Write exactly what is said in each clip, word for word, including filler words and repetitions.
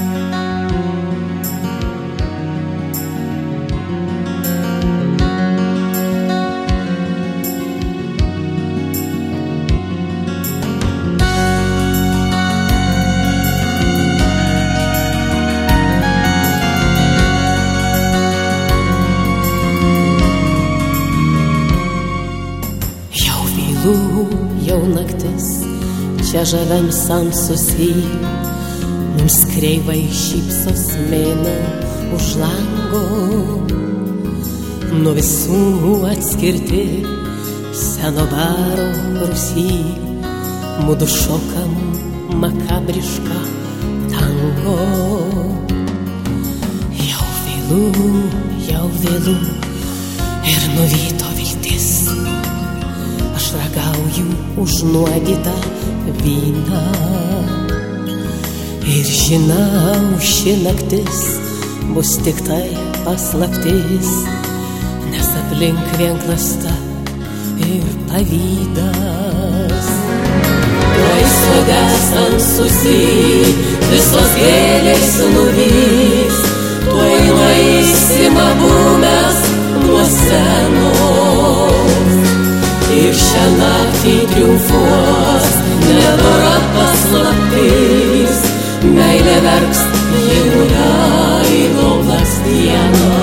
Jau naktis, čia žaviam Sansusy, mums kreivai šypsos mėnuo už lango. Nuo visų atskirti seno baro Rusy, mudu šokam makabrišką tango. Jau vėlų, jau vėlų ir nuvyto viltis, aš ragauju užnuodytą vyną. Ir žinau, ši naktis bus tik tai paslaptis, nes aplink vien klasta ir pavydas. Tuoj sode Sansusy visos gėlės nuvys, tuoj nueisim abu mes nuo scenos. Ir šią naktį triumfuos nedora paslaptis, meilė verks jeigu leido blakstieną.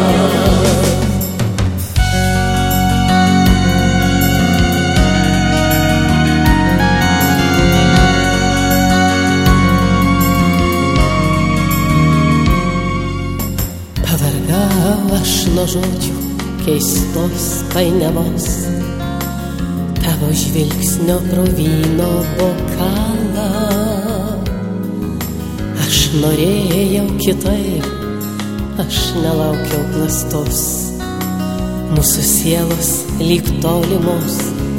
Pavargau aš nuo žodžių keistos painiavos, tavo žvilgsnio pro vyno bokalą. Aš norėjau kitaip, aš nelaukiau klastos, mūsų sielos lyg tolimos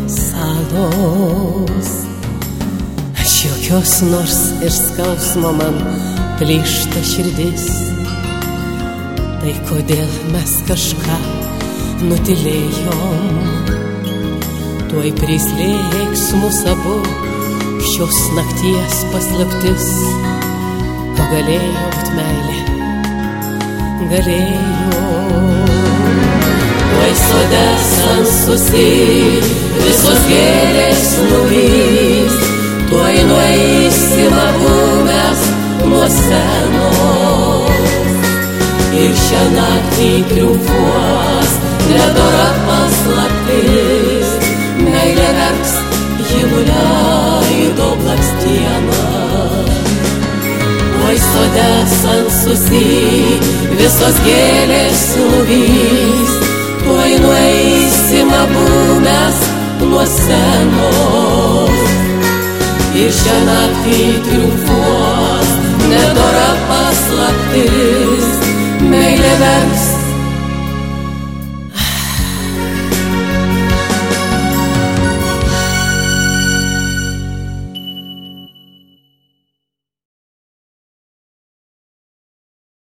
salos. Aš jokios nors ir skausmo man plyšta širdis, tai kodėl mes kažką nutylėjom. Tuoj prislėgs mus abu šios nakties paslaptis. O galėjo būt meilė, galėjo. Tuoj sode Sansusy visos gėlės nuvys, tuoj nueisim abu mes nuo scenos. Ir šią naktį triumfuos nedora paslaptis, meilė verks jeigu leido blakstieną. Tuoj sode Sansusy visos gėlės nuvys, tuoj nueisim abu mes nuo scenos. Ir šią naktį triumfuos nedora paslaptis,